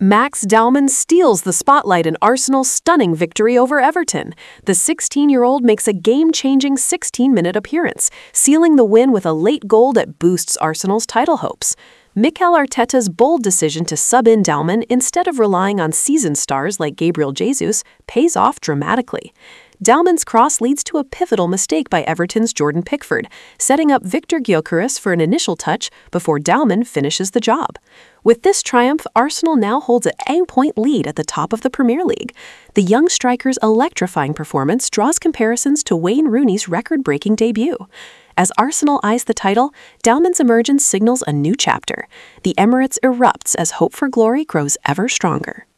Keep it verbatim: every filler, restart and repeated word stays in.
Max Dalman steals the spotlight in Arsenal's stunning victory over Everton. The sixteen-year-old makes a game-changing sixteen-minute appearance, sealing the win with a late goal that boosts Arsenal's title hopes. Mikel Arteta's bold decision to sub in Dalman instead of relying on seasoned stars like Gabriel Jesus pays off dramatically. Dalman's cross leads to a pivotal mistake by Everton's Jordan Pickford, setting up Victor Gyökeres for an initial touch before Dalman finishes the job. With this triumph, Arsenal now holds an eight-point lead at the top of the Premier League. The young striker's electrifying performance draws comparisons to Wayne Rooney's record-breaking debut. As Arsenal eyes the title, Dalman's emergence signals a new chapter. The Emirates erupts as hope for glory grows ever stronger.